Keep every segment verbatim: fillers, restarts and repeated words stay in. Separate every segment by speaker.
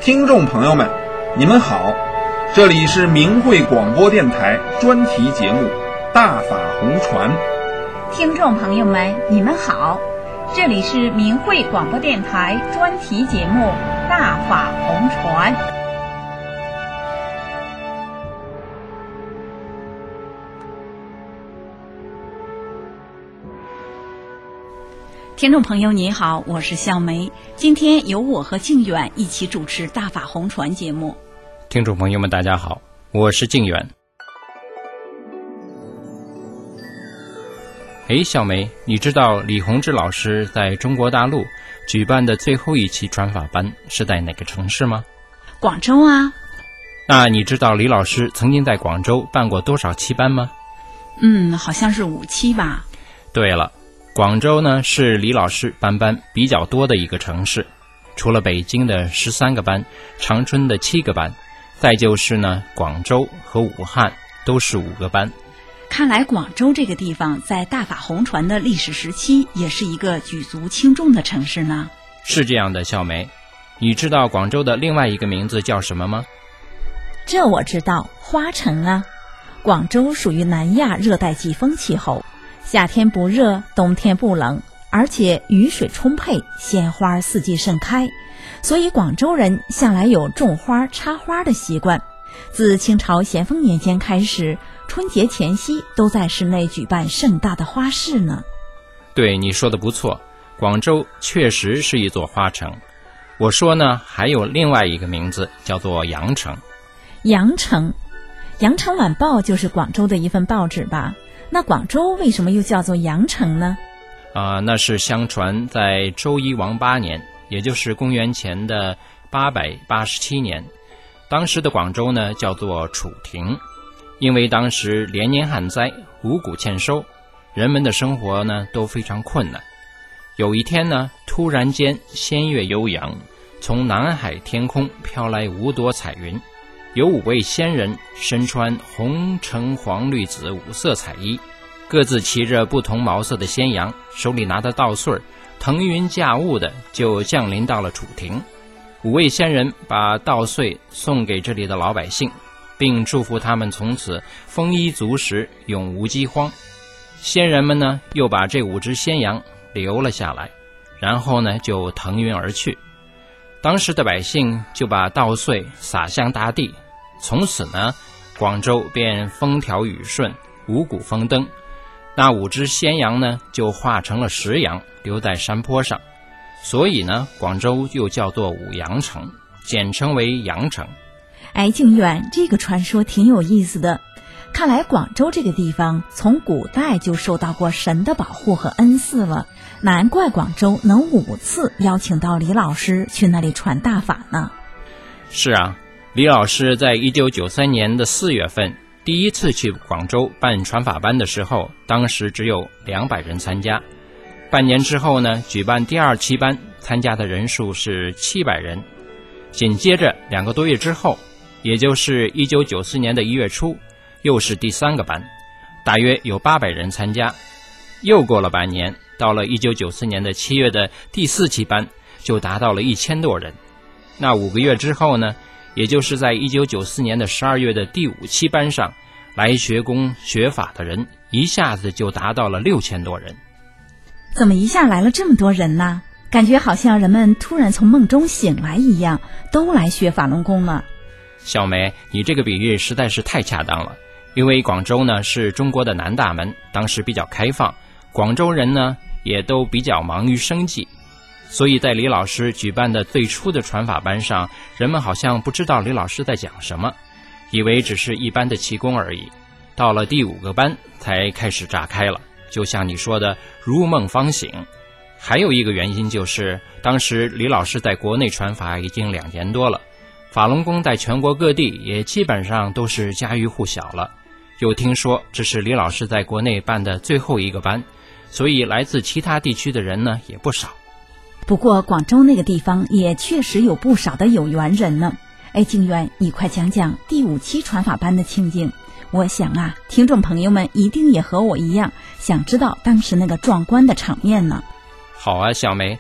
Speaker 1: 听众朋友们，你们好，这里是明慧广播电台专题节目《大法红传》。
Speaker 2: 听众朋友们，你们好，这里是明慧广播电台专题节目《大法红传》。听众朋友你好，我是小梅，今天由我和靖远一起主持大法红传节目。
Speaker 3: 听众朋友们大家好，我是靖远。诶，小梅，你知道李洪志老师在中国大陆举办的最后一期传法班是在哪个城市吗？
Speaker 2: 广州啊。
Speaker 3: 那你知道李老师曾经在广州办过多少期班吗？
Speaker 2: 嗯，好像是五期吧。
Speaker 3: 对了，广州呢是李老师办班比较多的一个城市，除了北京的十三个班，长春的七个班，再就是呢广州和武汉都是五个班。
Speaker 2: 看来广州这个地方在大法红传的历史时期也是一个举足轻重的城市呢。
Speaker 3: 是这样的，小梅，你知道广州的另外一个名字叫什么吗？
Speaker 4: 这我知道，花城啊。广州属于南亚热带季风气候，夏天不热，冬天不冷，而且雨水充沛，鲜花四季盛开，所以广州人向来有种花插花的习惯。自清朝咸丰年间开始，春节前夕都在室内举办盛大的花市呢。
Speaker 3: 对，你说的不错，广州确实是一座花城。我说呢，还有另外一个名字叫做羊城。
Speaker 4: 羊城，羊城晚报就是广州的一份报纸吧？那广州为什么又叫做羊城呢？
Speaker 3: 啊、呃，那是相传在周一王八年，也就是公元前的八百八十七年，当时的广州呢叫做楚庭，因为当时连年旱灾，五谷欠收，人们的生活呢都非常困难。有一天呢，突然间仙乐悠扬，从南海天空飘来五朵彩云，有五位仙人身穿红橙黄绿紫五色彩衣，各自骑着不同毛色的仙羊，手里拿着稻穗，腾云驾雾的就降临到了楚庭。五位仙人把稻穗送给这里的老百姓，并祝福他们从此丰衣足食，永无饥荒。仙人们呢，又把这五只仙羊留了下来，然后呢就腾云而去。当时的百姓就把稻穗撒向大地，从此呢，广州便风调雨顺，五谷丰登。那五只仙羊呢，就化成了十羊，留在山坡上。所以呢，广州又叫做五羊城，简称为羊城。
Speaker 4: 哎，靖远，这个传说挺有意思的。看来广州这个地方从古代就受到过神的保护和恩赐了，难怪广州能五次邀请到李老师去那里传大法呢。
Speaker 3: 是啊，李老师在一九九三年的四月份第一次去广州办传法班的时候，当时只有两百人参加。半年之后呢，举办第二期班，参加的人数是七百人。紧接着两个多月之后，也就是一九九四年的一月初，又是第三个班，大约有八百人参加。又过了半年，到了一九九四年的七月的第四期班，就达到了一千多人。那五个月之后呢，也就是在一九九四年的十二月的第五期班上，来学功学法的人一下子就达到了六千多人。
Speaker 4: 怎么一下来了这么多人呢？感觉好像人们突然从梦中醒来一样，都来学法轮功了。
Speaker 3: 小梅，你这个比喻实在是太恰当了。因为广州呢是中国的南大门，当时比较开放，广州人呢也都比较忙于生计，所以在李老师举办的最初的传法班上，人们好像不知道李老师在讲什么，以为只是一般的气功而已。到了第五个班才开始炸开了，就像你说的如梦方醒。还有一个原因就是，当时李老师在国内传法已经两年多了，法轮功在全国各地也基本上都是家喻户晓了。又听说这是李老师在国内办的最后一个班，所以来自其他地区的人呢也不少。
Speaker 4: 不过广州那个地方也确实有不少的有缘人呢。哎，靖远，你快讲讲第五期传法班的情景。我想啊，听众朋友们一定也和我一样，想知道当时那个壮观的场面呢。
Speaker 3: 好啊，小梅，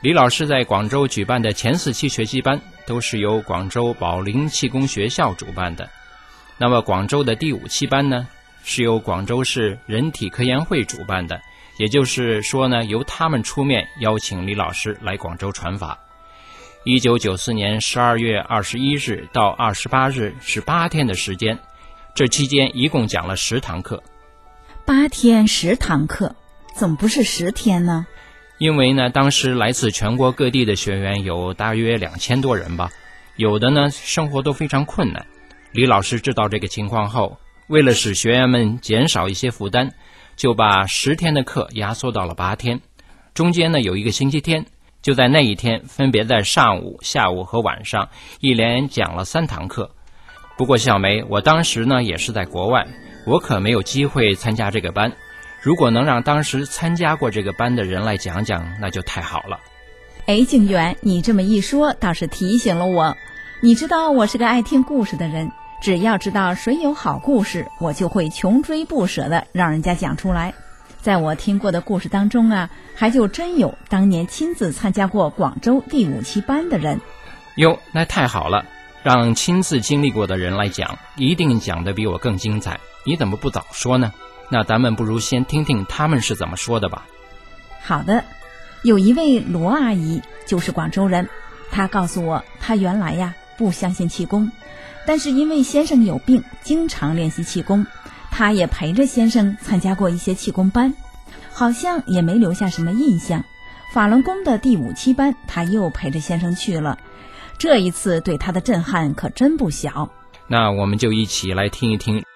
Speaker 3: 李老师在广州举办的前四期学习班都是由广州宝林气功学校主办的。那么广州的第五期班呢，是由广州市人体科研会主办的，也就是说呢，由他们出面邀请李老师来广州传法。一九九四年十二月二十一日到二十八日是八天的时间，这期间一共讲了十堂课。
Speaker 4: 八天十堂课，怎么不是十天呢？
Speaker 3: 因为呢，当时来自全国各地的学员有大约两千多人吧，有的呢生活都非常困难。李老师知道这个情况后，为了使学员们减少一些负担，就把十天的课压缩到了八天。中间呢有一个星期天，就在那一天分别在上午、下午和晚上一连讲了三堂课。不过小梅，我当时呢也是在国外，我可没有机会参加这个班。如果能让当时参加过这个班的人来讲讲，那就太好了。
Speaker 4: 哎，静远，你这么一说倒是提醒了我。你知道我是个爱听故事的人，只要知道谁有好故事，我就会穷追不舍的让人家讲出来。在我听过的故事当中啊，还就真有当年亲自参加过广州第五期班的人。
Speaker 3: 哟，那太好了，让亲自经历过的人来讲，一定讲得比我更精彩。你怎么不早说呢？那咱们不如先听听他们是怎么说的吧。
Speaker 4: 好的，有一位罗阿姨，就是广州人，她告诉我，她原来呀不相信气功，但是因为先生有病，经常练习气功，她也陪着先生参加过一些气功班，好像也没留下什么印象。法轮功的第五期班，她又陪着先生去了，这一次对她的震撼可真不小。
Speaker 3: 那我们就一起来听一听。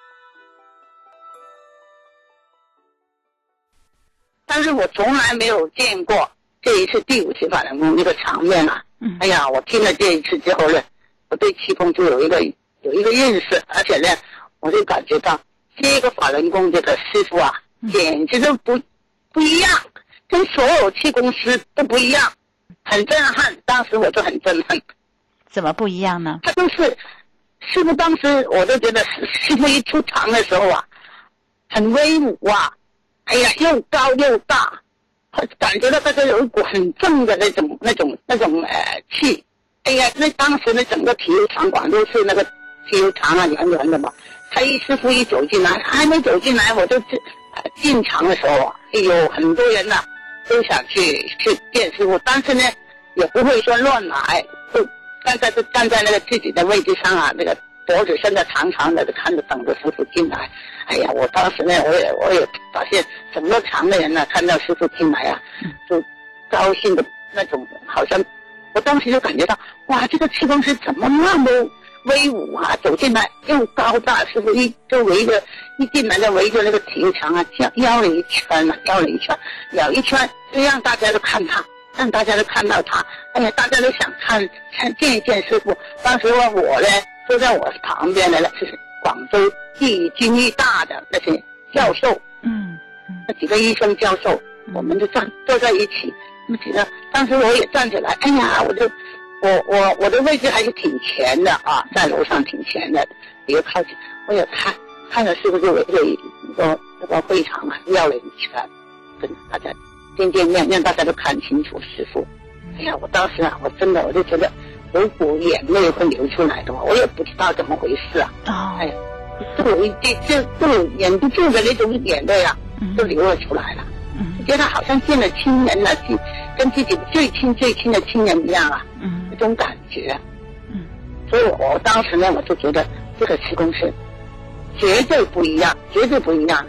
Speaker 5: 但是我从来没有见过这一次第五期法轮功那个场面啊！嗯、哎呀，我听了这一次之后呢，我对气功就有一个有一个认识，而且呢，我就感觉到这个法轮功这个师傅啊，简直都不不一样，跟所有气功师都不一样，很震撼。当时我就很震撼。
Speaker 2: 怎么不一样呢？
Speaker 5: 他就是师傅，当时我都觉得师傅一出场的时候啊，很威武啊。哎呀，又高又大，感觉到他就有一股很正的那种、那种、那种呃气。哎呀，那当时的整个体育场馆都是那个体育场啊，圆圆的嘛。他一师傅一走进来，还没走进来，我就进、呃、进场的时候啊，哎呦，很多人呐、啊、都想去去见师傅，但是呢，也不会说乱来，就站在就站在那个自己的位置上啊，那个脖子伸得长长的，就看着等着师傅进来。哎呀，我当时呢，我也我也发现整个场的人呢，看到师傅进来啊，就高兴的那种，好像我当时就感觉到，哇，这个气功师怎么那么威武啊！走进来又高大，师傅一就围着一进来就围着那个体育场啊，绕绕了一圈啊，绕了一圈，绕一圈，就让大家都看他，让大家都看到他。哎呀，大家都想看看见一见师傅。当时我我呢，坐在我旁边的呢是广州第军医大的那些教授，嗯，那几个医生教授，我们就站坐在一起，那几个，当时我也站起来，哎呀，我就我我我的位置还是挺前的啊，在楼上挺前的，比较靠近，我也看看了师傅就围着一个那个会场啊绕了一圈，跟大家见见面，让大家都看清楚师傅。哎呀，我当时啊，我真的我就觉得有股眼泪会流出来的，我也不知道怎么回事啊。哦，哎呀，就有一这这就忍不住的那种眼泪啊，就流了出来了。嗯，觉得好像见了亲人了，跟自己最亲最亲的亲人一样啊。嗯，那种感觉。嗯，所以我我当时呢，我就觉得这个气功师绝对不一样，绝对不一样。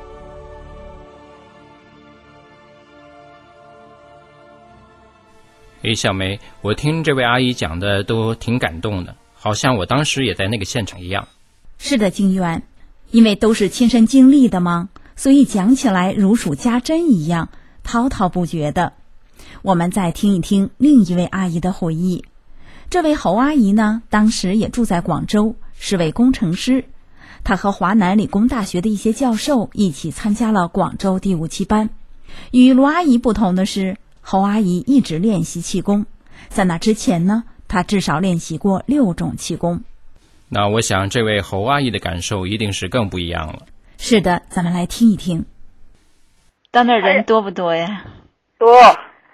Speaker 3: 诶，小梅，我听这位阿姨讲的都挺感动的，好像我当时也在那个现场一样。
Speaker 4: 是的，静远，因为都是亲身经历的嘛，所以讲起来如数家珍一样，滔滔不绝的。我们再听一听另一位阿姨的回忆。这位侯阿姨呢，当时也住在广州，是位工程师。她和华南理工大学的一些教授一起参加了广州第五期班。与罗阿姨不同的是，侯阿姨一直练习气功，在那之前呢，她至少练习过六种气功。
Speaker 3: 那我想这位侯阿姨的感受一定是更不一样了。
Speaker 4: 是的，咱们来听一听。
Speaker 2: 到那人多不多呀？
Speaker 5: 多，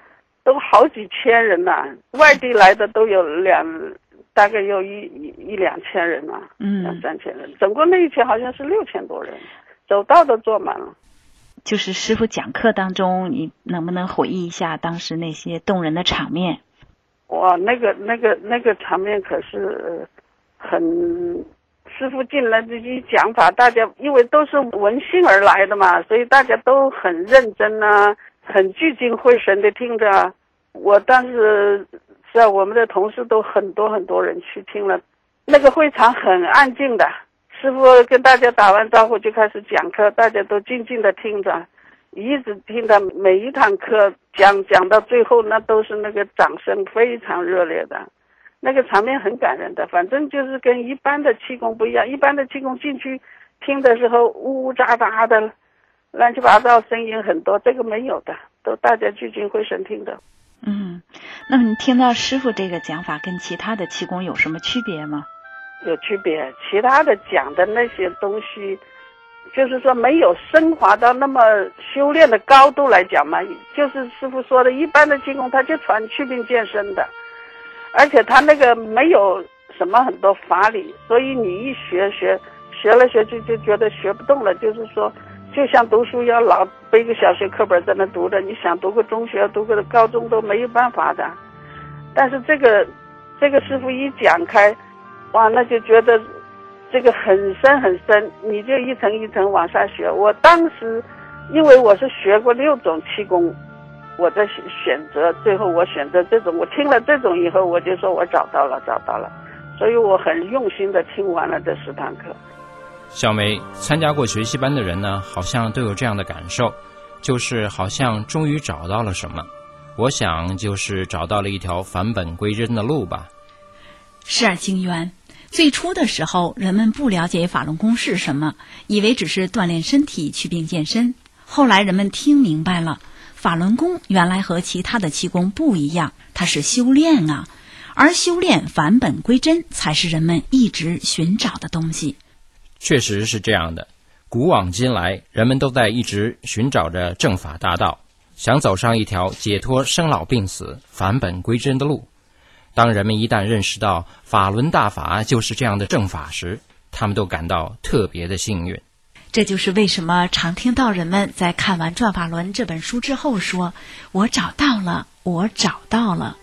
Speaker 6: 都好几千人呐、啊，外地来的都有两，大概有一一一两千人啊，
Speaker 2: 嗯，
Speaker 6: 两三千人，整个那一天好像是六千多人，走道都坐满了。
Speaker 2: 就是师父讲课当中，你能不能回忆一下当时那些动人的场面？
Speaker 6: 哇，那个那个那个场面可是很，师父进来这些讲法，大家因为都是闻讯而来的嘛，所以大家都很认真啊，很聚精会神的听着。我当时是啊，我们的同事都很多很多人去听了，那个会场很安静的。师父跟大家打完招呼就开始讲课，大家都静静的听着，一直听到每一堂课讲讲到最后，那都是那个掌声非常热烈的，那个场面很感人的。反正就是跟一般的气功不一样，一般的气功进去听的时候呜呜喳喳的，乱七八糟声音很多，这个没有的，都大家聚精会神听的。
Speaker 2: 嗯，那么你听到师父这个讲法跟其他的气功有什么区别吗？
Speaker 6: 有区别，其他的讲的那些东西，就是说没有升华到那么修炼的高度来讲嘛，就是师父说的，一般的气功他就传祛病健身的，而且他那个没有什么很多法理，所以你一学学学了学去就觉得学不动了，就是说就像读书要老背个小学课本在那读的，你想读个中学读个高中都没有办法的。但是这个这个师父一讲开，哇，那就觉得这个很深很深，你就一层一层往下学。我当时因为我是学过六种气功，我在选择，最后我选择这种，我听了这种以后，我就说我找到了找到了，所以我很用心的听完了这十堂课。
Speaker 3: 小梅，参加过学习班的人呢，好像都有这样的感受，就是好像终于找到了什么。我想就是找到了一条返本归真的路吧。
Speaker 4: 是啊，经渊，最初的时候人们不了解法轮功是什么，以为只是锻炼身体祛病健身。后来人们听明白了，法轮功原来和其他的气功不一样，它是修炼啊，而修炼返本归真才是人们一直寻找的东西。
Speaker 3: 确实是这样的，古往今来人们都在一直寻找着正法大道，想走上一条解脱生老病死返本归真的路。当人们一旦认识到法轮大法就是这样的正法时，他们都感到特别的幸运。
Speaker 4: 这就是为什么常听到人们在看完《转法轮》这本书之后说，我找到了，我找到了。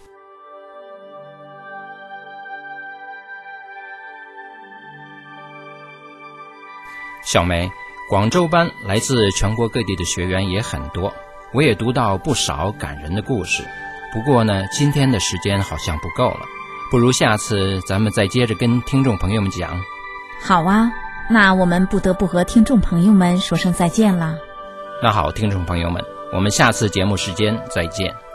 Speaker 3: 小梅，广州班来自全国各地的学员也很多，我也读到不少感人的故事。不过呢，今天的时间好像不够了，不如下次咱们再接着跟听众朋友们讲。
Speaker 4: 好啊，那我们不得不和听众朋友们说声再见啦。
Speaker 3: 那好，听众朋友们，我们下次节目时间再见。